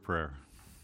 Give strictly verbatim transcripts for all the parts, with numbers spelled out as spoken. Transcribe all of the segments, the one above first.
Prayer.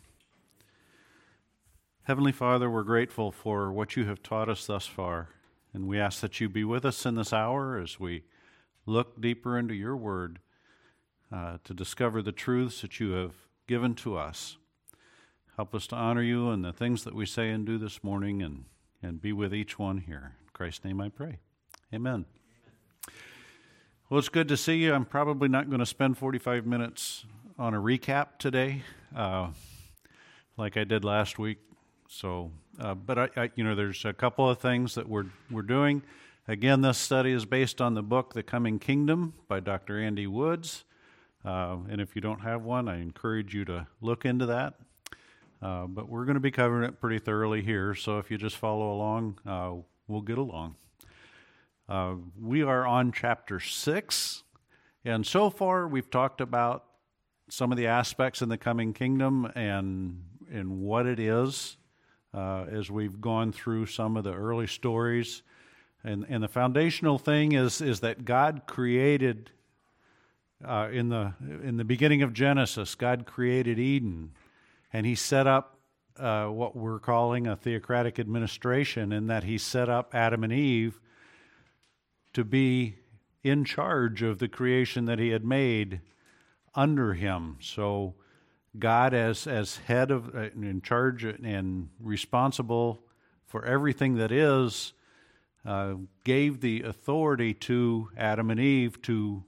Heavenly Father, we're grateful for what you have taught us thus far, and we ask that you be with us in this hour as we look deeper into your word uh, to discover the truths that you have given to us. Help us to honor you in the things that we say and do this morning, and, and be with each one here. In Christ's name I pray. Amen. Well, it's good to see you. I'm probably not going to spend forty-five minutes on a recap today, uh, like I did last week. So, uh, but I, I, you know, there's a couple of things that we're we're doing. Again, this study is based on the book "The Coming Kingdom" by Doctor Andy Woods. Uh, and if you don't have one, I encourage you to look into that. Uh, but we're going to be covering it pretty thoroughly here. So if you just follow along, uh, we'll get along. Uh, we are on chapter six, and so far we've talked about some of the aspects in the coming kingdom and and what it is uh, as we've gone through some of the early stories. And and the foundational thing is is that God created uh, in the in the beginning of Genesis, God created Eden, and He set up uh, what we're calling a theocratic administration, in that He set up Adam and Eve to be in charge of the creation that He had made under Him. So God, as as head of, uh, in charge and responsible for everything that is, uh, gave the authority to Adam and Eve to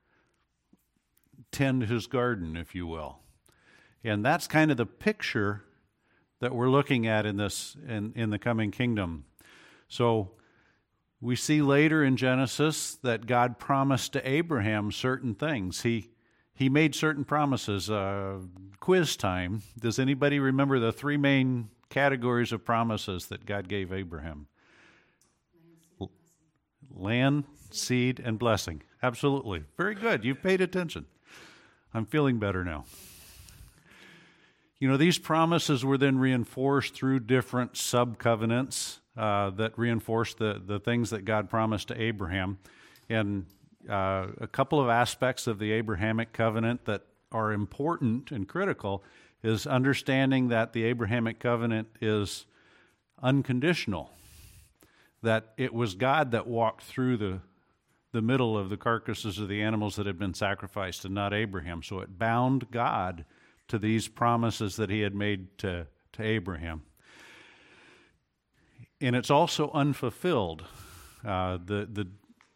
tend His garden, if you will. And that's kind of the picture that we're looking at in this in, in the coming kingdom. So we see later in Genesis that God promised to Abraham certain things. He He made certain promises. Uh, quiz time. Does anybody remember the three main categories of promises that God gave Abraham? Land, seed, and blessing. Absolutely. Very good. You've paid attention. I'm feeling better now. You know, these promises were then reinforced through different sub-covenants uh, that reinforced the, the things that God promised to Abraham. And Uh, a couple of aspects of the Abrahamic covenant that are important and critical is understanding that the Abrahamic covenant is unconditional, that it was God that walked through the, the middle of the carcasses of the animals that had been sacrificed and not Abraham. So it bound God to these promises that He had made to, to Abraham. And it's also unfulfilled. Uh, the the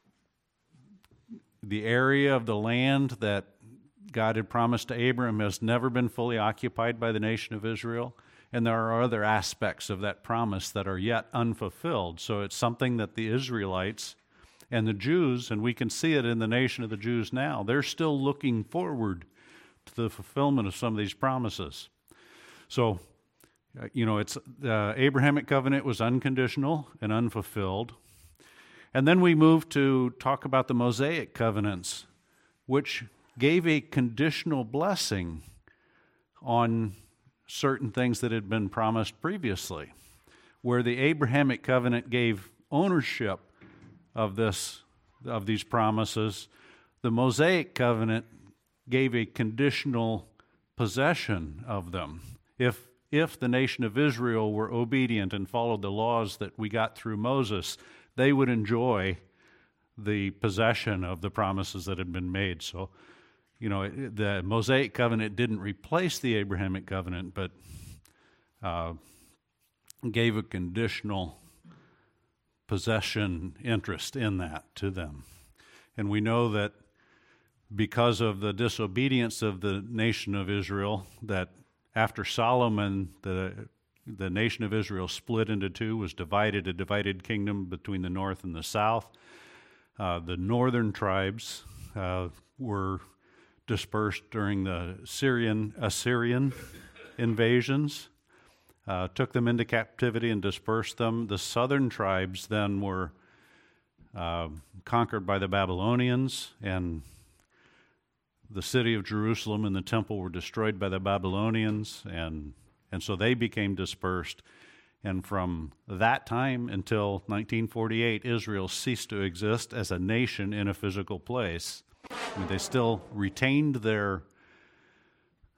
The area of the land that God had promised to Abraham has never been fully occupied by the nation of Israel, and there are other aspects of that promise that are yet unfulfilled. So it's something that the Israelites and the Jews, and we can see it in the nation of the Jews now, they're still looking forward to the fulfillment of some of these promises. So, you know, it's the Abrahamic covenant was unconditional and unfulfilled. And then we move to talk about the Mosaic covenants, which gave a conditional blessing on certain things that had been promised previously. Where the Abrahamic covenant gave ownership of this, of these promises, the Mosaic covenant gave a conditional possession of them. If if the nation of Israel were obedient and followed the laws that we got through Moses, they would enjoy the possession of the promises that had been made. So, you know, the Mosaic covenant didn't replace the Abrahamic covenant, but uh, gave a conditional possession interest in that to them. And we know that because of the disobedience of the nation of Israel, that after Solomon, the The nation of Israel split into two, was divided, a divided kingdom between the north and the south. Uh, the northern tribes uh, were dispersed during the Syrian Assyrian invasions, uh, took them into captivity and dispersed them. The southern tribes then were uh, conquered by the Babylonians, and the city of Jerusalem and the temple were destroyed by the Babylonians, and And so they became dispersed. And from that time until nineteen forty-eight, Israel ceased to exist as a nation in a physical place. I mean, they still retained their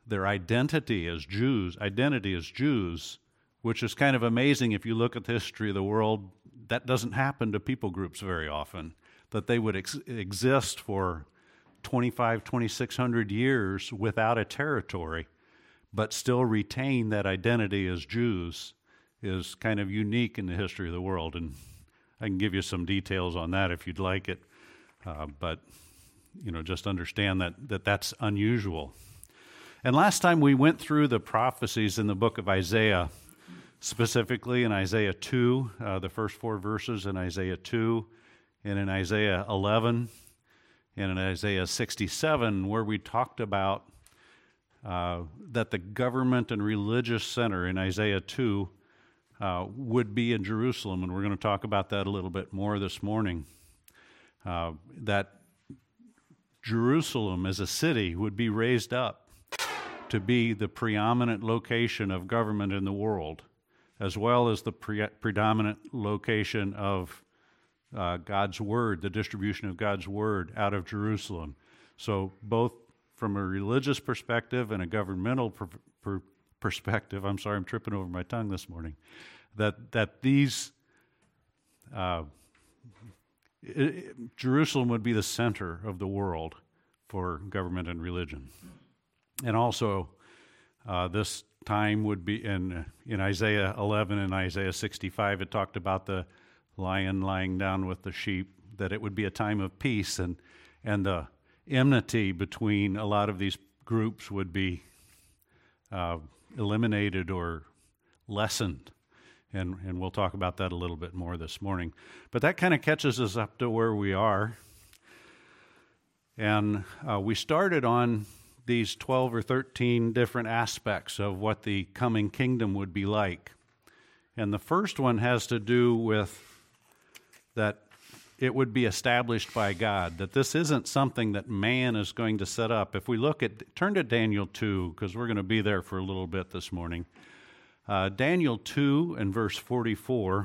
their identity as Jews, identity as Jews, which is kind of amazing if you look at the history of the world. That doesn't happen to people groups very often, that they would ex- exist for twenty-five, twenty-six hundred years without a territory, but still retain that identity as Jews is kind of unique in the history of the world. And I can give you some details on that if you'd like it, uh, but you know, just understand that, that that's unusual. And last time we went through the prophecies in the book of Isaiah, specifically in Isaiah two, uh, the first four verses in Isaiah two, and in Isaiah eleven, and in Isaiah sixty-seven, where we talked about uh, that the government and religious center in Isaiah two uh, would be in Jerusalem, and we're going to talk about that a little bit more this morning. Uh, that Jerusalem as a city would be raised up to be the preeminent location of government in the world, as well as the pre- predominant location of uh, God's Word, the distribution of God's Word out of Jerusalem. So both from a religious perspective and a governmental per- per- perspective, I'm sorry, I'm tripping over my tongue this morning, that, that these, uh, it, it, Jerusalem would be the center of the world for government and religion. And also, uh, this time would be in in Isaiah eleven and Isaiah sixty-five. It talked about the lion lying down with the sheep. That it would be a time of peace, and and the enmity between a lot of these groups would be uh, eliminated or lessened. And and we'll talk about that a little bit more this morning. But that kind of catches us up to where we are. And uh, we started on these twelve or thirteen different aspects of what the coming kingdom would be like. And the first one has to do with that it would be established by God, that this isn't something that man is going to set up. If we look at, turn to Daniel two, because we're going to be there for a little bit this morning. Uh, Daniel two and verse forty-four,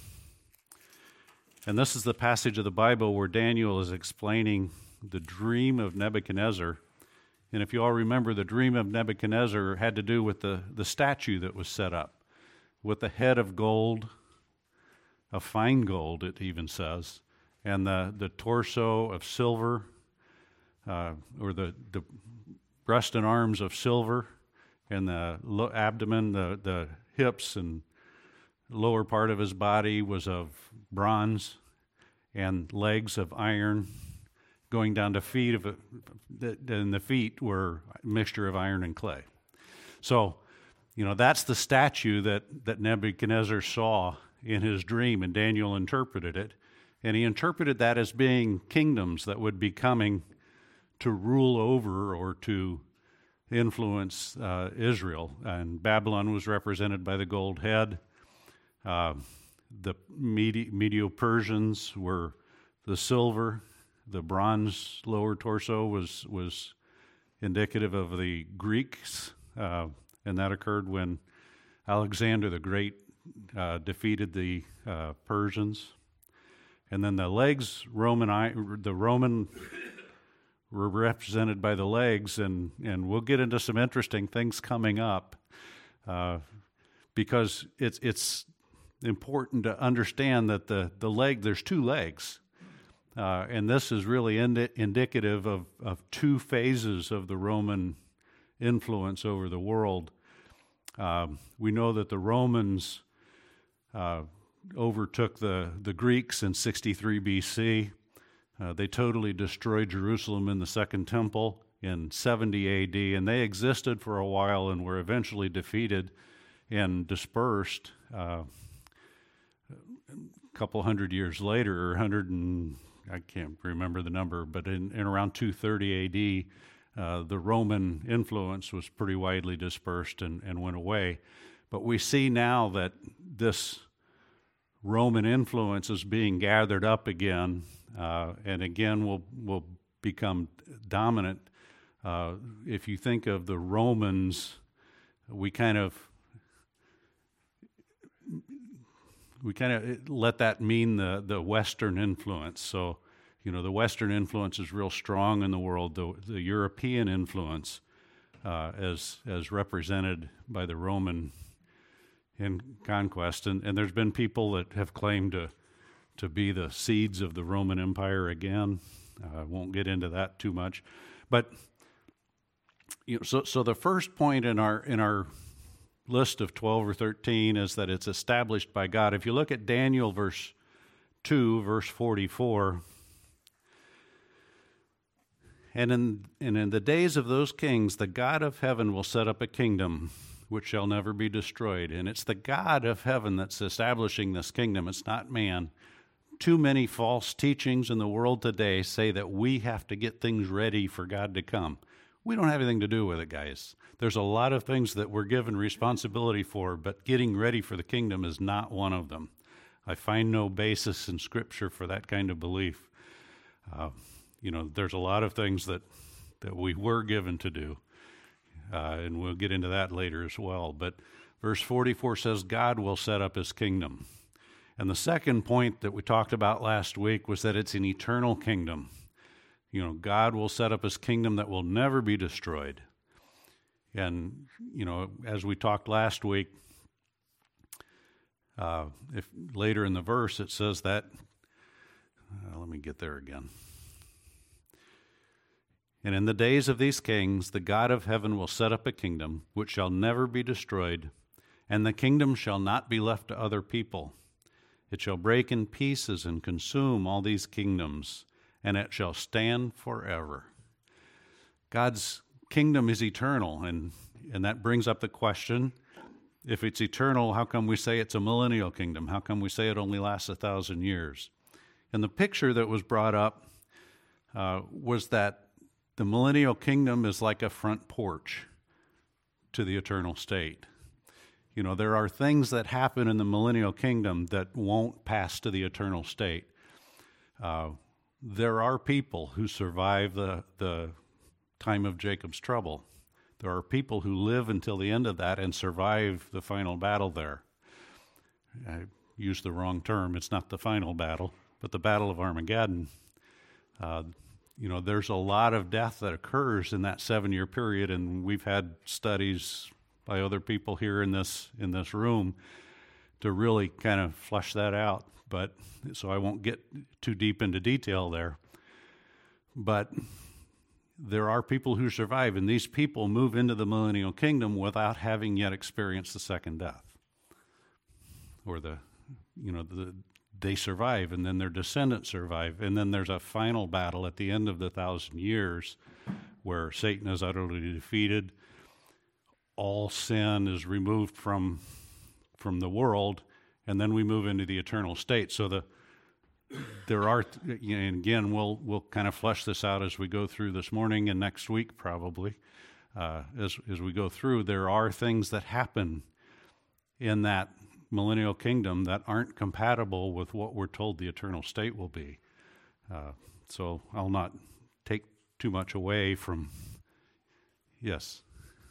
and this is the passage of the Bible where Daniel is explaining the dream of Nebuchadnezzar. And if you all remember, the dream of Nebuchadnezzar had to do with the, the statue that was set up, with the head of gold, of fine gold, it even says, and the, the torso of silver, uh, or the, the breast and arms of silver, and the lo- abdomen, the, the hips and lower part of his body was of bronze, and legs of iron, going down to feet of, and the feet were a mixture of iron and clay. So, you know, that's the statue that, that Nebuchadnezzar saw in his dream, and Daniel interpreted it. And he interpreted that as being kingdoms that would be coming to rule over or to influence uh, Israel. And Babylon was represented by the gold head. Uh, the Medi- Medo-Persians were the silver. The bronze lower torso was was indicative of the Greeks, uh, and that occurred when Alexander the Great uh, defeated the uh, Persians. And then the legs, Roman, the Roman were represented by the legs, and, and we'll get into some interesting things coming up, uh, because it's it's important to understand that the, the leg, there's two legs. Uh, and this is really indi- indicative of, of two phases of the Roman influence over the world. Um, we know that the Romans uh, overtook the, the Greeks in sixty-three B C. Uh, they totally destroyed Jerusalem in the Second Temple in seventy A D, and they existed for a while and were eventually defeated and dispersed uh, a couple hundred years later, or one hundred and I can't remember the number, but in, in around two thirty A D, uh, the Roman influence was pretty widely dispersed and, and went away. But we see now that this Roman influence is being gathered up again, uh, and again will will become dominant. Uh, if you think of the Romans, we kind of we kind of let that mean the, the Western influence. So, you know, the Western influence is real strong in the world. The, the European influence uh, as as represented by the Roman in conquest. And, and there's been people that have claimed to to be the seeds of the Roman Empire again. I uh, won't get into that too much, but you know, so so the first point in our in our list of twelve or thirteen is that it's established by God. If you look at Daniel verse two, verse forty-four, and in and in the days of those kings, the God of heaven will set up a kingdom which shall never be destroyed. And it's the God of heaven that's establishing this kingdom. It's not man. Too many false teachings in the world today say that we have to get things ready for God to come. We don't have anything to do with it, guys. There's a lot of things that we're given responsibility for, but getting ready for the kingdom is not one of them. I find no basis in Scripture for that kind of belief. Uh, you know, there's a lot of things that, that we were given to do, uh, and we'll get into that later as well. But verse forty-four says God will set up his kingdom. And the second point that we talked about last week was that it's an eternal kingdom. You know, God will set up his kingdom that will never be destroyed. And, you know, as we talked last week, uh, if later in the verse it says that, uh, let me get there again. And in the days of these kings, the God of heaven will set up a kingdom which shall never be destroyed, and the kingdom shall not be left to other people. It shall break in pieces and consume all these kingdoms, and it shall stand forever. God's kingdom is eternal, and, and that brings up the question, if it's eternal, how come we say it's a millennial kingdom? How come we say it only lasts a thousand years? And the picture that was brought up uh, was that the millennial kingdom is like a front porch to the eternal state. You know, there are things that happen in the millennial kingdom that won't pass to the eternal state. Uh, there are people who survive the, the time of Jacob's trouble. There are people who live until the end of that and survive the final battle there. I used the wrong term. It's not the final battle, but the Battle of Armageddon. Uh, you know, there's a lot of death that occurs in that seven-year period, and we've had studies by other people here in this in this room to really kind of flesh that out. But so I won't get too deep into detail there. But there are people who survive, and these people move into the millennial kingdom without having yet experienced the second death, or the you know the they survive, and then their descendants survive, and then there's a final battle at the end of the thousand years where Satan is utterly defeated. All sin is removed from from the world, and then we move into the eternal state. So the there are, you know, and again, we'll we'll kind of flesh this out as we go through this morning and next week, probably. Uh, as as we go through, there are things that happen in that millennial kingdom that aren't compatible with what we're told the eternal state will be. Uh, so I'll not take too much away from. Yes.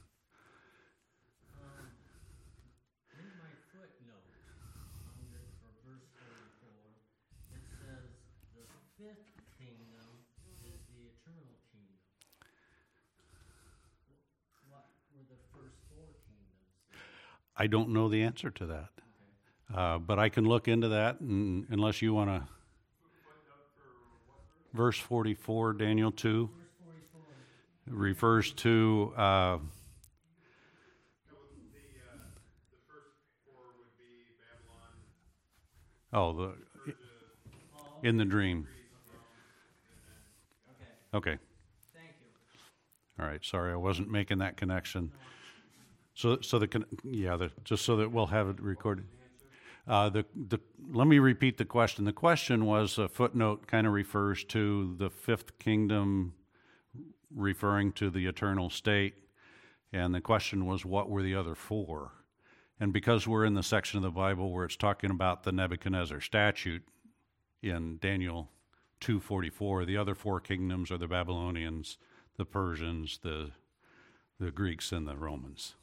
I don't know the answer to that, uh, but I can look into that, and unless you want to. Verse forty-four, Daniel two, refers to. Uh, oh, the in the dream. Okay. Thank you. All right. Sorry, I wasn't making that connection. So, so the yeah, the, just so that we'll have it recorded. Uh, the the let me repeat the question. The question was a footnote, kind of refers to the fifth kingdom, referring to the eternal state, and the question was, what were the other four? And because we're in the section of the Bible where it's talking about the Nebuchadnezzar statute in Daniel two forty-four, the other four kingdoms are the Babylonians, the Persians, the the Greeks, and the Romans.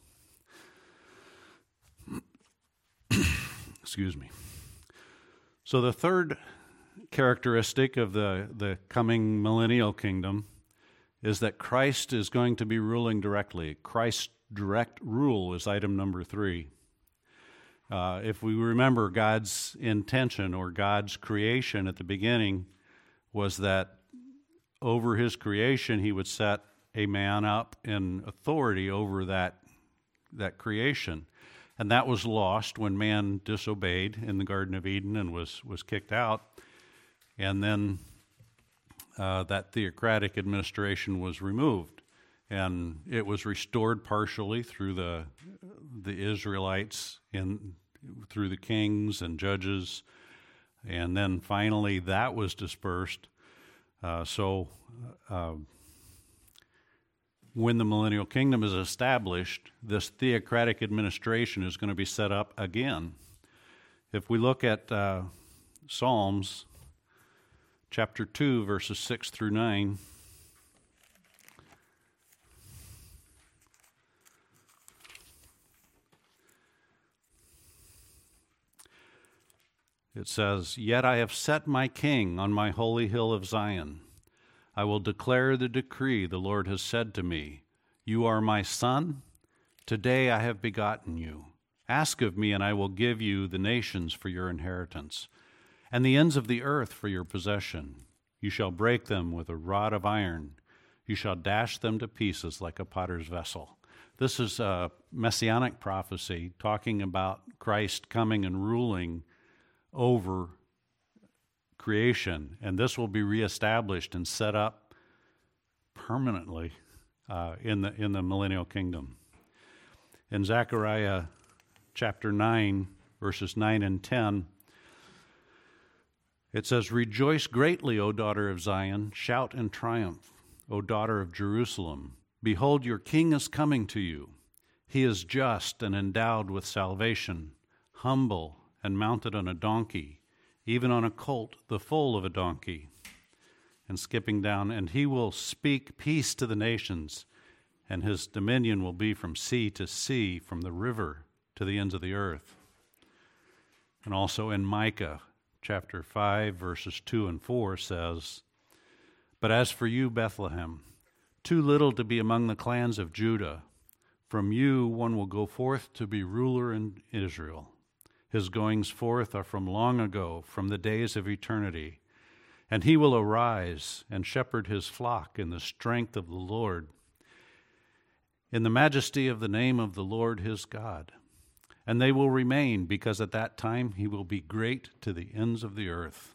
Excuse me. So the third characteristic of the, the coming millennial kingdom is that Christ is going to be ruling directly. Christ's direct rule is item number three. Uh, if we remember, God's intention or God's creation at the beginning was that over his creation he would set a man up in authority over that, that creation. And that was lost when man disobeyed in the Garden of Eden and was, was kicked out. And then uh, that theocratic administration was removed. And it was restored partially through the the Israelites, in through the kings and judges, and then finally that was dispersed. Uh, so uh, when the millennial kingdom is established, this theocratic administration is going to be set up again. If we look at uh, Psalms chapter two, verses six through nine, it says, "Yet I have set my king on my holy hill of Zion. I will declare the decree the Lord has said to me. You are my son. Today I have begotten you. Ask of me, and I will give you the nations for your inheritance, and the ends of the earth for your possession. You shall break them with a rod of iron. You shall dash them to pieces like a potter's vessel." This is a messianic prophecy talking about Christ coming and ruling over creation, and this will be reestablished and set up permanently uh, in the in the millennial kingdom. In Zechariah chapter nine, verses nine and ten, it says, "Rejoice greatly, O daughter of Zion, shout in triumph, O daughter of Jerusalem. Behold, your king is coming to you. He is just and endowed with salvation, humble and mounted on a donkey, even on a colt, the foal of a donkey." And skipping down, "And he will speak peace to the nations, and his dominion will be from sea to sea, from the river to the ends of the earth." And also in Micah chapter five, verses two and four says, "But as for you, Bethlehem, too little to be among the clans of Judah, from you one will go forth to be ruler in Israel. His goings forth are from long ago, from the days of eternity. And he will arise and shepherd his flock in the strength of the Lord, in the majesty of the name of the Lord his God. And they will remain, because at that time he will be great to the ends of the earth."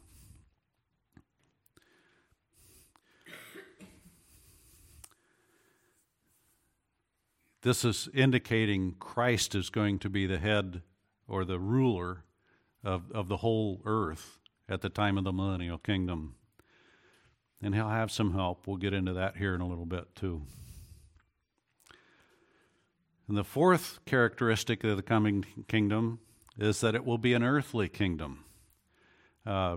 This is indicating Christ is going to be the head or the ruler of, of the whole earth at the time of the millennial kingdom. And he'll have some help. We'll get into that here in a little bit too. And the fourth characteristic of the coming kingdom is that it will be an earthly kingdom. Uh,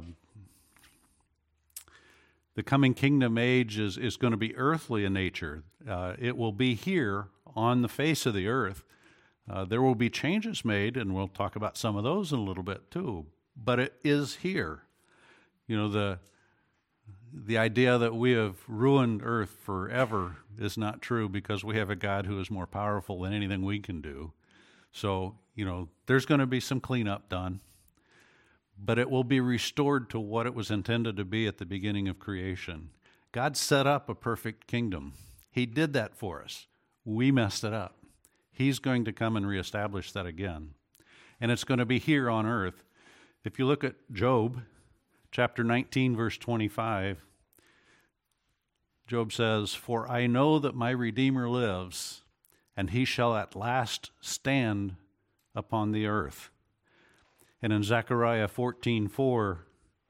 the coming kingdom age is, is going to be earthly in nature. Uh, it will be here on the face of the earth. Uh, there will be changes made, and we'll talk about some of those in a little bit too. But it is here. You know, the the idea that we have ruined earth forever is not true, because we have a God who is more powerful than anything we can do. So, you know, there's going to be some cleanup done, but it will be restored to what it was intended to be at the beginning of creation. God set up a perfect kingdom. He did that for us. We messed it up. He's going to come and reestablish that again. And it's going to be here on earth. If you look at Job, chapter nineteen, verse twenty-five, Job says, "For I know that my Redeemer lives, and he shall at last stand upon the earth." And in Zechariah fourteen four,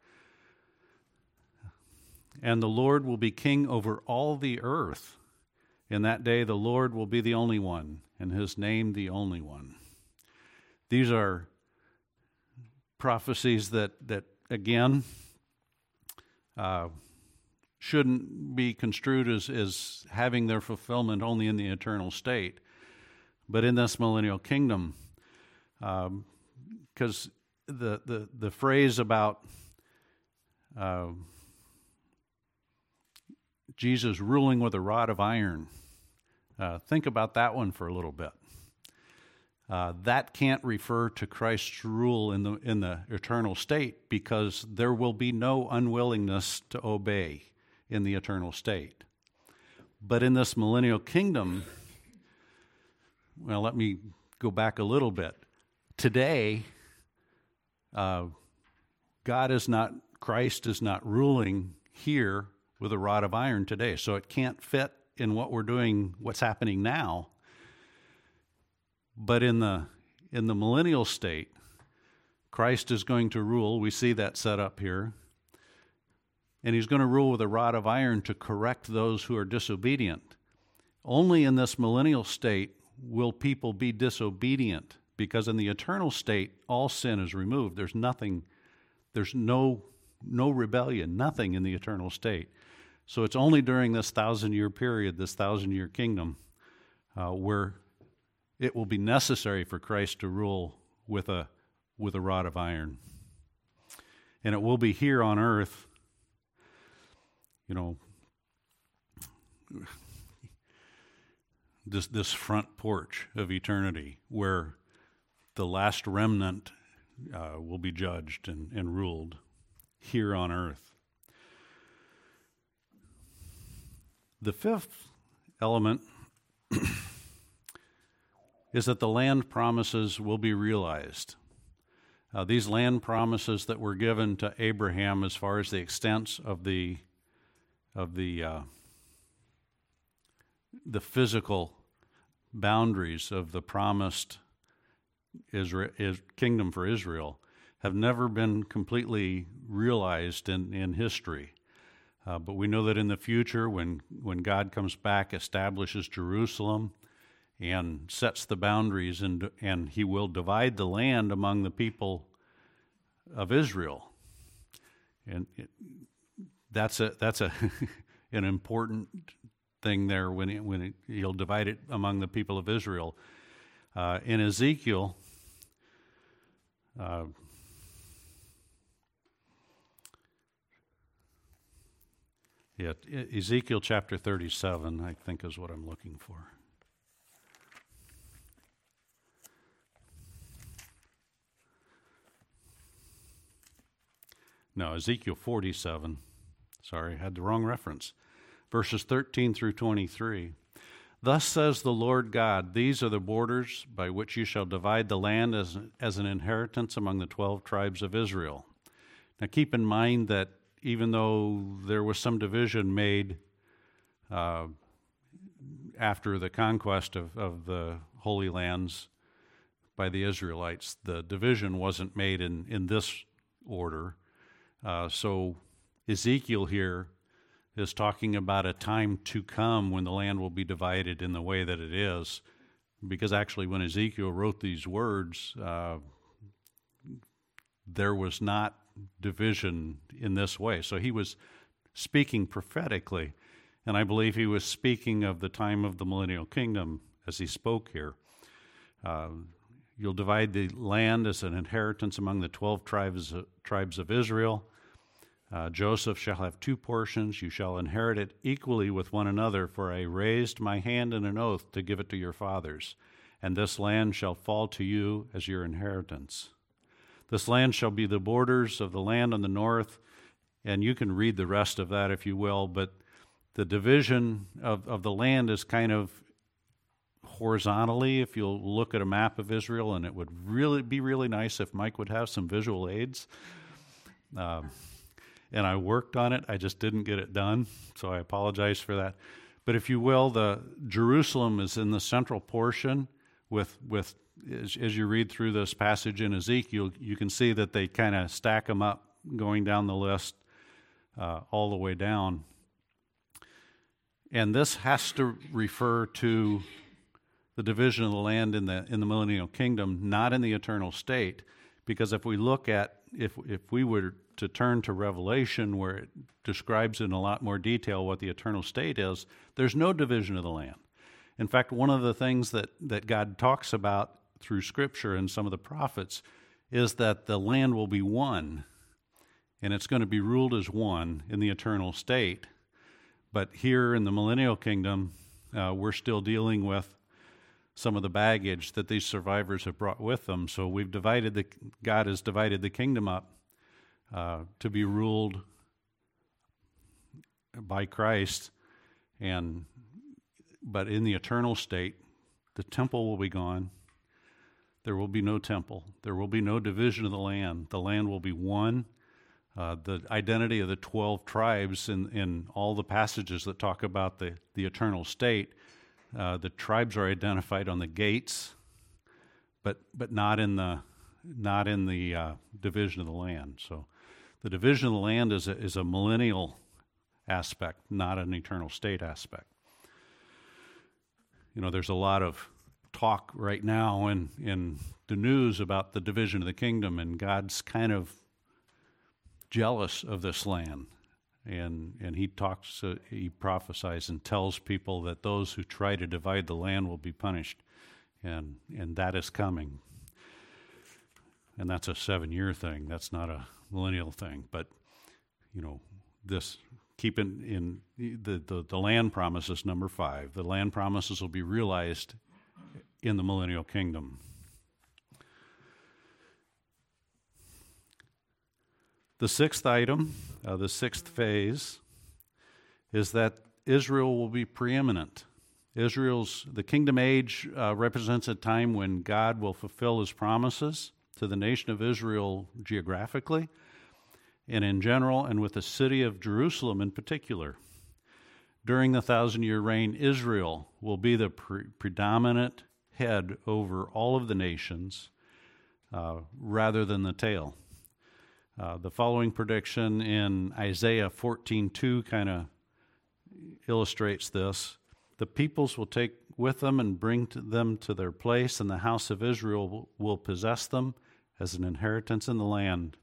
"And the Lord will be king over all the earth. In that day the Lord will be the only one, and his name the only one." These are prophecies that, that again, uh, shouldn't be construed as, as having their fulfillment only in the eternal state, but in this millennial kingdom. Because um, the, the, the phrase about uh, Jesus ruling with a rod of iron. Uh, think about that one for a little bit. Uh, that can't refer to Christ's rule in the in the eternal state, because there will be no unwillingness to obey in the eternal state. But in this millennial kingdom, well, let me go back a little bit. Today, uh, God is not, Christ is not ruling here with a rod of iron today, so it can't fit in what we're doing, what's happening now. But in the in the millennial state, Christ is going to rule. We see that set up here. And he's going to rule with a rod of iron to correct those who are disobedient. Only in this millennial state will people be disobedient, because in the eternal state, all sin is removed. There's nothing, there's no, no rebellion, nothing in the eternal state. So it's only during this thousand-year period, this thousand-year kingdom, uh, where it will be necessary for Christ to rule with a with a rod of iron. And it will be here on earth, you know, this this front porch of eternity, where the last remnant uh, will be judged and, and ruled here on earth. The fifth element is that the land promises will be realized. Uh, these land promises that were given to Abraham, as far as the extents of the of the uh, the physical boundaries of the promised Israel, is, kingdom for Israel, have never been completely realized in, in history. Uh, but we know that in the future, when, when God comes back, establishes Jerusalem, and sets the boundaries, and and he will divide the land among the people of Israel. And it, that's a that's a an important thing there when it, when it, he'll divide it among the people of Israel. Uh, in Ezekiel, uh, yeah, Ezekiel chapter thirty-seven, I think, is what I'm looking for. No, Ezekiel forty-seven. Sorry, I had the wrong reference. Verses thirteen through twenty-three. Thus says the Lord God, these are the borders by which you shall divide the land as, as an inheritance among the twelve tribes of Israel. Now keep in mind that even though there was some division made uh, after the conquest of, of the Holy Lands by the Israelites, the division wasn't made in, in this order. Uh, so Ezekiel here is talking about a time to come when the land will be divided in the way that it is, because actually when Ezekiel wrote these words, uh, there was not division in this way. So he was speaking prophetically, and I believe he was speaking of the time of the millennial kingdom as he spoke here. Uh, you'll divide the land as an inheritance among the twelve tribes, uh, tribes of Israel. Uh, Joseph shall have two portions. You shall inherit it equally with one another, for I raised my hand in an oath to give it to your fathers, and this land shall fall to you as your inheritance. This land shall be the borders of the land on the north, and you can read the rest of that if you will, but the division of, of the land is kind of horizontally, if you'll look at a map of Israel, and it would really be really nice if Mike would have some visual aids. Um, And I worked on it. I just didn't get it done, so I apologize for that. But if you will, the Jerusalem is in the central portion. With with as, as you read through this passage in Ezekiel, you can see that they kind of stack them up, going down the list uh, all the way down. And this has to refer to the division of the land in the in the millennial kingdom, not in the eternal state. Because if we look at if if we were to turn to Revelation, where it describes in a lot more detail what the eternal state is, there's no division of the land. In fact, one of the things that, that God talks about through Scripture and some of the prophets is that the land will be one, and it's going to be ruled as one in the eternal state. But here in the millennial kingdom, uh, we're still dealing with some of the baggage that these survivors have brought with them. So we've divided the, God has divided the kingdom up uh, to be ruled by Christ, and but in the eternal state, the temple will be gone. There will be no temple. There will be no division of the land. The land will be one. Uh, the identity of the twelve tribes in, in all the passages that talk about the, the eternal state, uh, the tribes are identified on the gates, but but not in the not in the uh, division of the land. So the division of the land is a, is a millennial aspect, not an eternal state aspect. You know, there's a lot of talk right now in, in the news about the division of the kingdom, and God's kind of jealous of this land. And and he talks, uh, he prophesies and tells people that those who try to divide the land will be punished. And and that is coming. And that's a seven-year thing. That's not a millennial thing. But, you know, this... Keep in, in the, the, the land promises, number five. The land promises will be realized in the millennial kingdom. The sixth item, uh, the sixth phase, is that Israel will be preeminent. Israel's, the kingdom age uh, represents a time when God will fulfill his promises to the nation of Israel geographically, and in general, and with the city of Jerusalem in particular. During the thousand-year reign, Israel will be the pre- predominant head over all of the nations uh, rather than the tail. Uh, the following prediction in Isaiah fourteen two kind of illustrates this. The peoples will take with them and bring to them to their place, and the house of Israel will, will possess them as an inheritance in the land.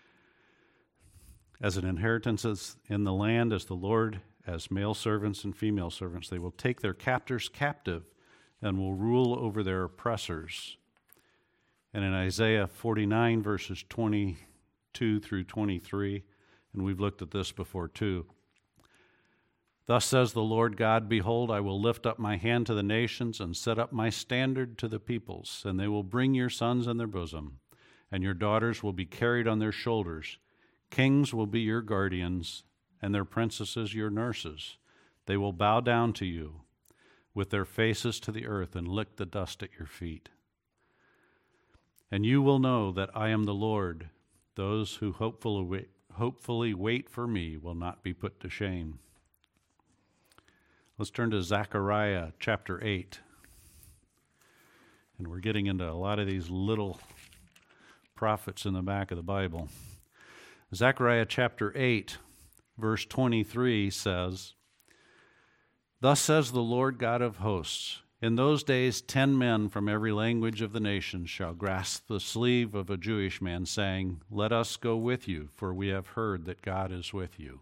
As an inheritance in the land, as the Lord, as male servants and female servants. They will take their captors captive and will rule over their oppressors. And in Isaiah forty-nine, verses twenty-two through twenty-three, and we've looked at this before too. Thus says the Lord God, behold, I will lift up my hand to the nations and set up my standard to the peoples, and they will bring your sons in their bosom, and your daughters will be carried on their shoulders. Kings will be your guardians, and their princesses your nurses. They will bow down to you with their faces to the earth and lick the dust at your feet. And you will know that I am the Lord. Those who hopefully wait, hopefully wait for me will not be put to shame. Let's turn to Zechariah chapter eight. And we're getting into a lot of these little prophets in the back of the Bible. Zechariah chapter eight, verse twenty-three says, Thus says the Lord God of hosts, in those days ten men from every language of the nations shall grasp the sleeve of a Jewish man, saying, Let us go with you, for we have heard that God is with you.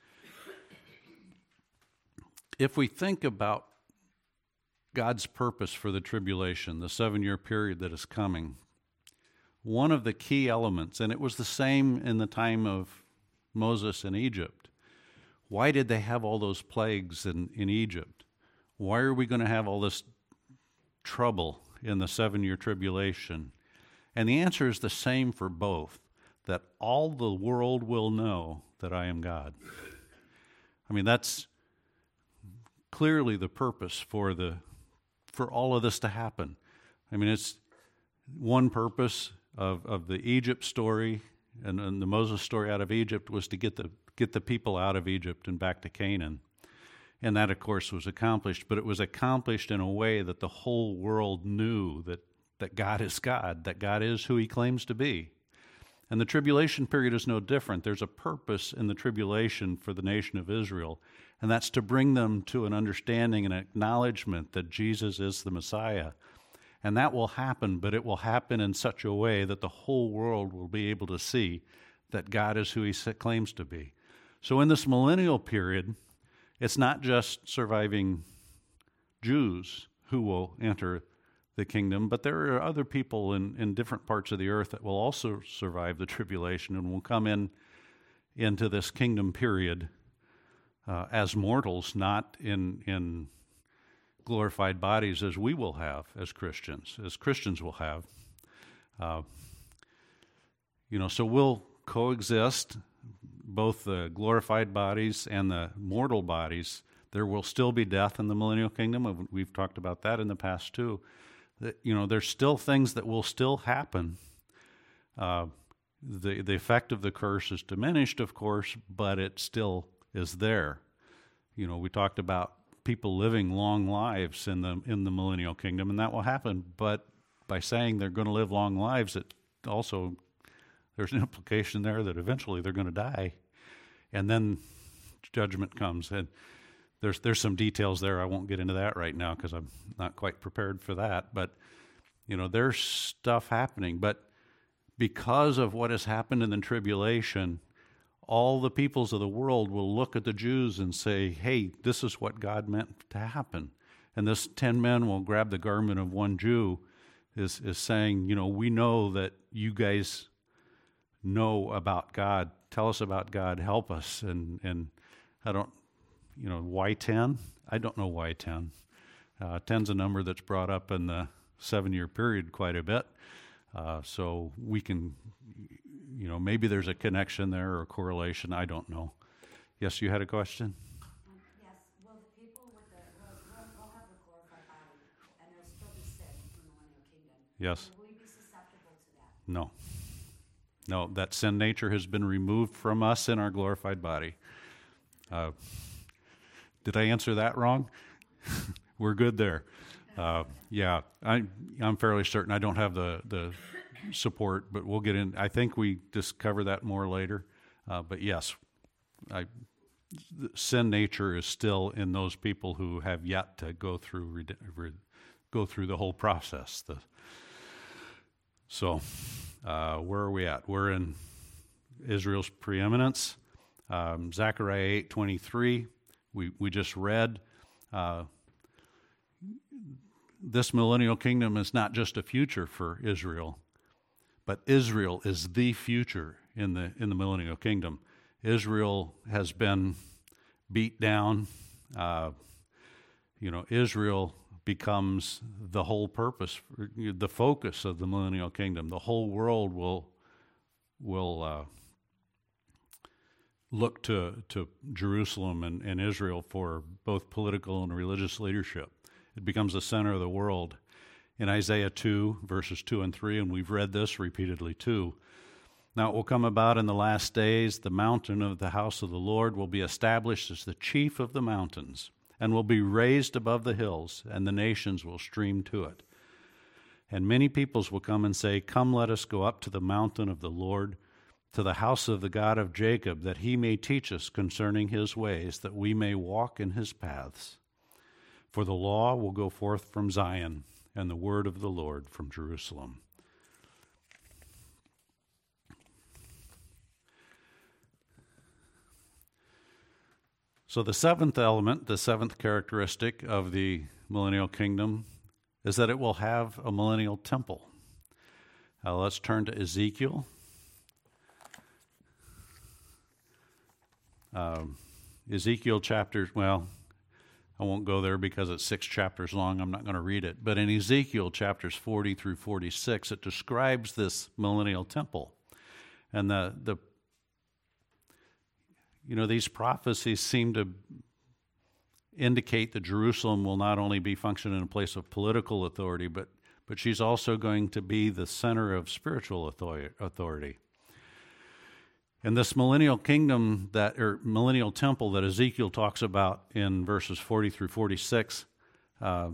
If we think about God's purpose for the tribulation, the seven-year period that is coming, one of the key elements, and it was the same in the time of Moses in Egypt. Why did they have all those plagues in, in Egypt? Why are we going to have all this trouble in the seven-year tribulation? And the answer is the same for both, that all the world will know that I am God. I mean, that's clearly the purpose for the for all of this to happen. I mean, it's one purpose of, of the Egypt story and, and the Moses story out of Egypt was to get the get the people out of Egypt and back to Canaan. And that, of course, was accomplished, but it was accomplished in a way that the whole world knew that, that God is God, that God is who he claims to be. And the tribulation period is no different. There's a purpose in the tribulation for the nation of Israel, and that's to bring them to an understanding and acknowledgement that Jesus is the Messiah. And that will happen, but it will happen in such a way that the whole world will be able to see that God is who he claims to be. So in this millennial period, it's not just surviving Jews who will enter the kingdom, but there are other people in, in different parts of the earth that will also survive the tribulation and will come in into this kingdom period uh, as mortals, not in in glorified bodies as we will have as Christians, as Christians will have. Uh, you know, so we'll coexist, both the glorified bodies and the mortal bodies. There will still be death in the millennial kingdom. We've talked about that in the past too. That, you know, there's still things that will still happen. Uh, the the effect of the curse is diminished, of course, but it still is there. You know, we talked about people living long lives in the in the millennial kingdom, and that will happen. But by saying they're going to live long lives, it also, there's an implication there that eventually they're going to die, and then judgment comes. And there's there's some details there. I won't get into that right now because I'm not quite prepared for that. But you know, there's stuff happening. But because of what has happened in the tribulation, all the peoples of the world will look at the Jews and say, hey, this is what God meant to happen. And this ten men will grab the garment of one Jew, is, is saying, you know, we know that you guys know about God. Tell us about God. Help us. And, and I don't, you know, why ten? I don't know why ten. Uh, ten's a number that's brought up in the seven-year period quite a bit. Uh, so we can, you know, maybe there's a connection there or a correlation. I don't know. Yes, you had a question? Um, yes. Will the people with the, will, will, will have the glorified body and they'll still be sick in the millennial kingdom? Yes. Will we be susceptible to that? No. No, that sin nature has been removed from us in our glorified body. Uh, did I answer that wrong? We're good there. Uh, yeah, I, I'm fairly certain. I don't have the, the support, but we'll get in. I think we discover that more later. Uh, but yes, I, the sin nature is still in those people who have yet to go through re, re, go through the whole process. The, so, uh, where are we at? We're in Israel's preeminence. Um, Zechariah eight twenty-three. We we just read. Uh, This millennial kingdom is not just a future for Israel, but Israel is the future in the in the millennial kingdom. Israel has been beat down. Uh, you know, Israel becomes the whole purpose, the focus of the millennial kingdom. The whole world will will uh, look to to Jerusalem and, and Israel for both political and religious leadership. It becomes the center of the world. In Isaiah two, verses two and three, and we've read this repeatedly too. Now it will come about in the last days, the mountain of the house of the Lord will be established as the chief of the mountains, and will be raised above the hills, and the nations will stream to it. And many peoples will come and say, come, let us go up to the mountain of the Lord, to the house of the God of Jacob, that he may teach us concerning his ways, that we may walk in his paths. For the law will go forth from Zion, and the word of the Lord from Jerusalem. So the seventh element, the seventh characteristic of the millennial kingdom, is that it will have a millennial temple. Uh, let's turn to Ezekiel. Um, Ezekiel chapters, well, I won't go there because it's six chapters long. I'm not going to read it. But in Ezekiel chapters forty through forty-six, it describes this millennial temple. And the, the you know, these prophecies seem to indicate that Jerusalem will not only be functioning in a place of political authority, but, but she's also going to be the center of spiritual authority. And this millennial kingdom, that or millennial temple that Ezekiel talks about in verses forty through forty-six, uh,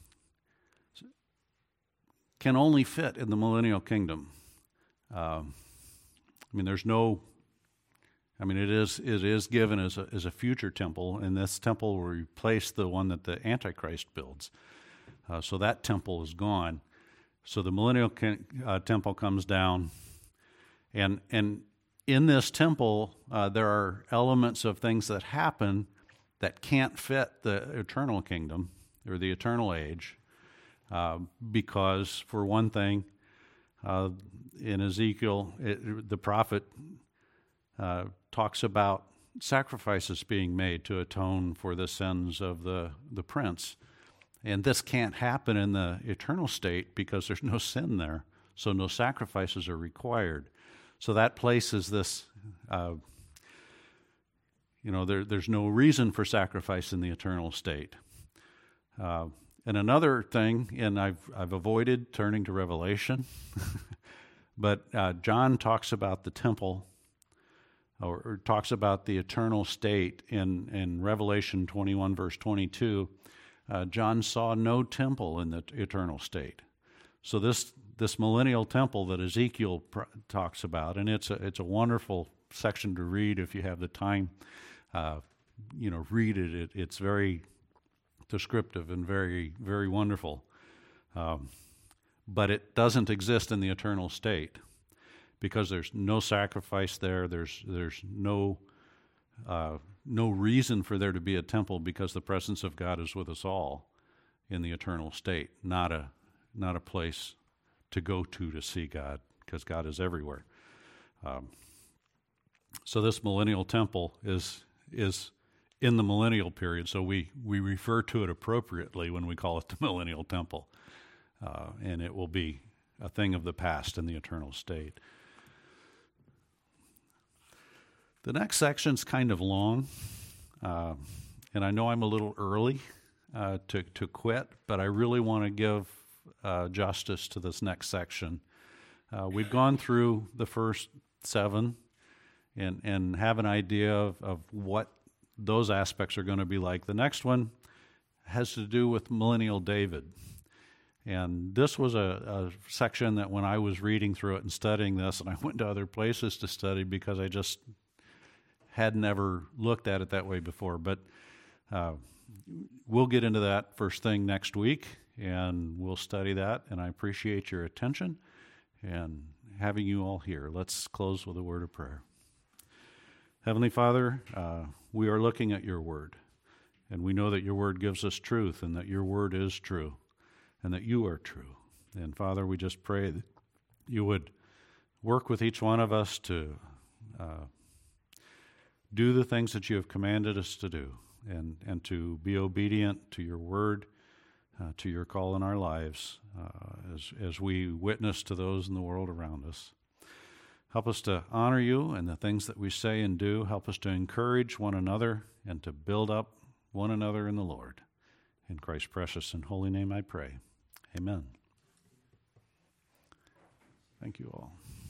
can only fit in the millennial kingdom. Uh, I mean, there's no. I mean, it is it is given as a as a future temple, and this temple will replace the one that the Antichrist builds. Uh, so that temple is gone. So the millennial can, uh, temple comes down, and and. In this temple, uh, there are elements of things that happen that can't fit the eternal kingdom or the eternal age, uh, because, for one thing, uh, in Ezekiel, it, the prophet uh, talks about sacrifices being made to atone for the sins of the, the prince. And this can't happen in the eternal state because there's no sin there, so no sacrifices are required. So that places this, uh, you know, there, there's no reason for sacrifice in the eternal state. Uh, and another thing, and I've, I've avoided turning to Revelation, but uh, John talks about the temple, or, or talks about the eternal state in, in Revelation twenty-one, verse twenty-two. Uh, John saw no temple in the t- eternal state. So this this millennial temple that Ezekiel pr- talks about, and it's a it's a wonderful section to read if you have the time. Uh, you know, read it. it. It's very descriptive and very very wonderful. Um, but it doesn't exist in the eternal state because there's no sacrifice there. There's there's no uh, no reason for there to be a temple because the presence of God is with us all in the eternal state. Not a not a place to go to to see God, because God is everywhere. Um, so this millennial temple is is in the millennial period, so we, we refer to it appropriately when we call it the millennial temple, uh, and it will be a thing of the past in the eternal state. The next section's kind of long, uh, and I know I'm a little early uh, to, to quit, but I really want to give Uh, justice to this next section. Uh, we've gone through the first seven and, and have an idea of, of what those aspects are going to be like. The next one has to do with millennial David. And this was a, a section that when I was reading through it and studying this, and I went to other places to study because I just had never looked at it that way before. But uh, we'll get into that first thing next week, and we'll study that, and I appreciate your attention and having you all here. Let's close with a word of prayer. Heavenly Father, uh, we are looking at your word, and we know that your word gives us truth, and that your word is true, and that you are true. And Father, we just pray that you would work with each one of us to uh, do the things that you have commanded us to do, and, and to be obedient to your word, Uh, to your call in our lives uh, as, as we witness to those in the world around us. Help us to honor you in the things that we say and do. Help us to encourage one another and to build up one another in the Lord. In Christ's precious and holy name I pray. Amen. Thank you all.